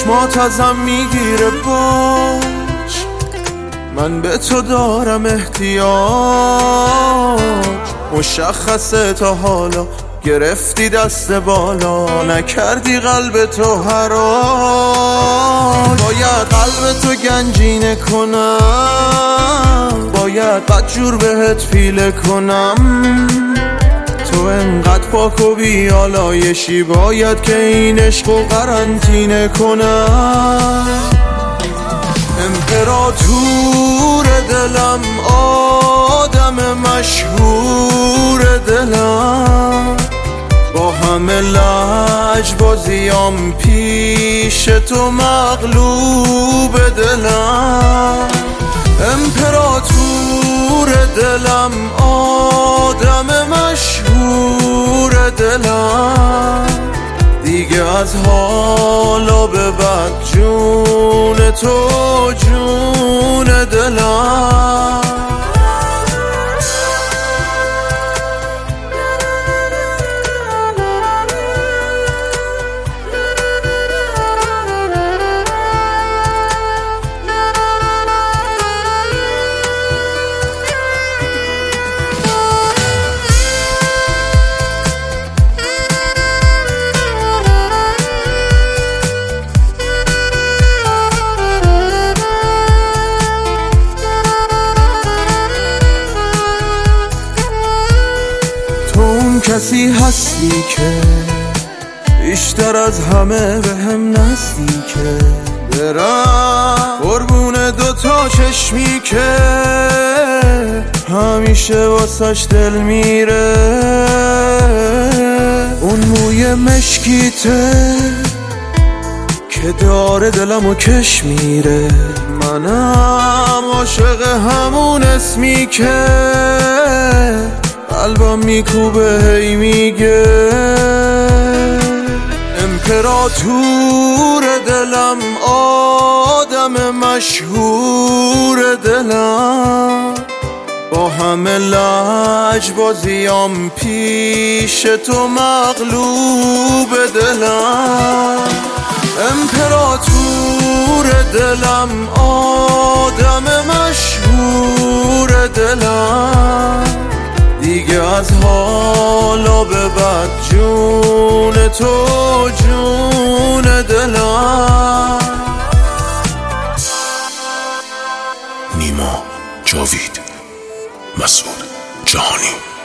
چشمات ازم میگیره باش، من به تو دارم احتیاج. مشخصه تا حالا گرفتی دست بالا، نکردی قلب تو حراج. باید قلب تو گنجینه کنم، باید بدجور بهت پیله کنم. تو انقدر پاک و بیالایشی، باید که این عشقو قرنطینه کنم. امپراتور دلم، آدم مشهور دلم، با همه لجبازیام پیش تو مغلوب دلم. امپراتور دلم، آدم مشهور دلم، دیگه از حالا به بعد جون تو جون دلم. کسی هستی که بیشتر از همه به هم نزدیکه، برم قربون دوتا چشمی که همیشه واسش دل میره. اون موی مشکیته که داره دلمو کش میره. منم عاشق همون اسمی که قلبم میکوبه هی میگه. امپراتور دلم، آدم مشهور دلم، با همه لجبازیام پیش تو مغلوب دلم. امپراتور دلم، آدم مشهور دلم، دیگه از حالا به بعد جون تو جون دلم. نیما، جاوید، مسعود جهانی.